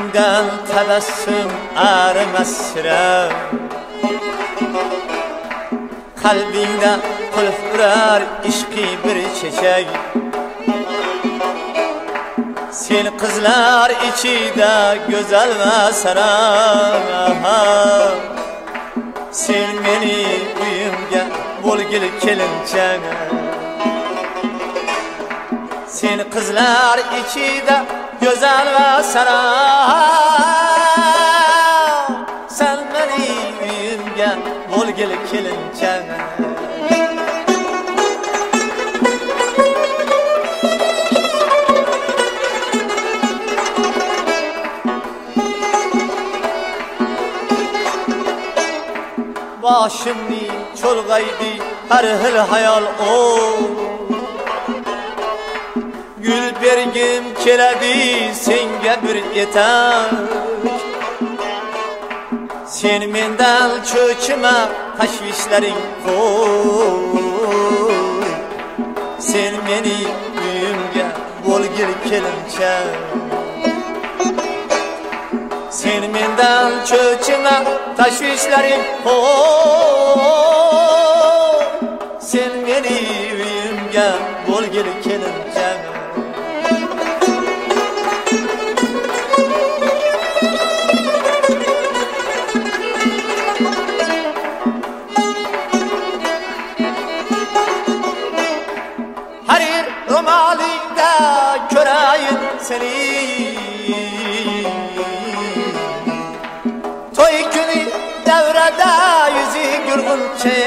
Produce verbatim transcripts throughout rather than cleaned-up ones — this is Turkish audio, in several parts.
Yüzünden tebessüm erimes sıra, kalbinde kulf ürer işki bir çiçek. Sen kızlar içinde güzel ve saran, sen beni uyumga bulgil kelince. Sen kızlar içinde güzel ve saran, sen beni uyumga bulgil kelince. Başımni çolgaydı her hil hayal o, gül bergim keledi senge bir etek. Sen menden çökme taşvişlerin koy, sen beni uyumga bulgil kelince. Sen menden çökme taşvişlerim koy, sen beni uyumga bulgil kelince. Her yer romalinde körayın seni, toy günü devrede yüzü gürgünçe.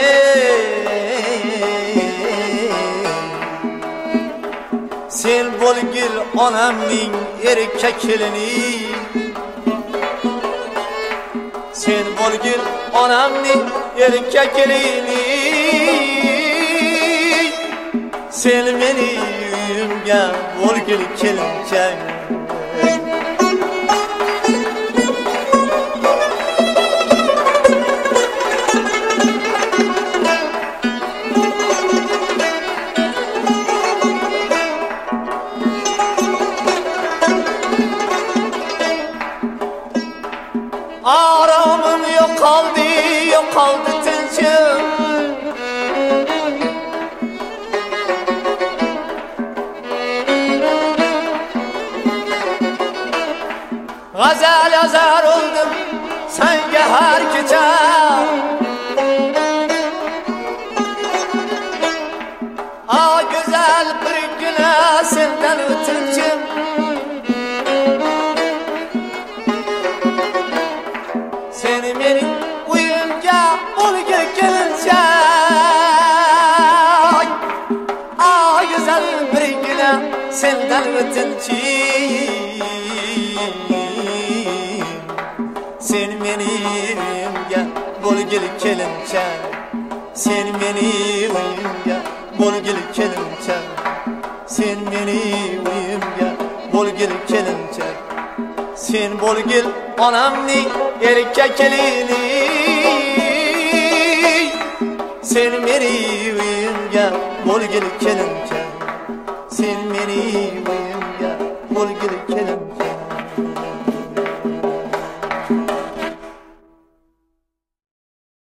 Sen bulgil anamning erkekilini, sen bulgil anamning erkekilini, sen beni uyumga bulgil kelince. Aramım yok kaldı, yok kaldı tılcım. Gazel yazar oldum senge her gece. A güzel bir güne senden ötüncüm. Seni beni uyumga bulgil kelince. A güzel bir güne senden ötüncüm. Sen beni uyumga bulgil kelince, sen beni uyumga bulgil kelince, sen beni uyumga bulgil kelince. Sen bulgil anamning erkekilini, sen beni uyumga bulgil kelince, sen beni uyumga bulgil kelince.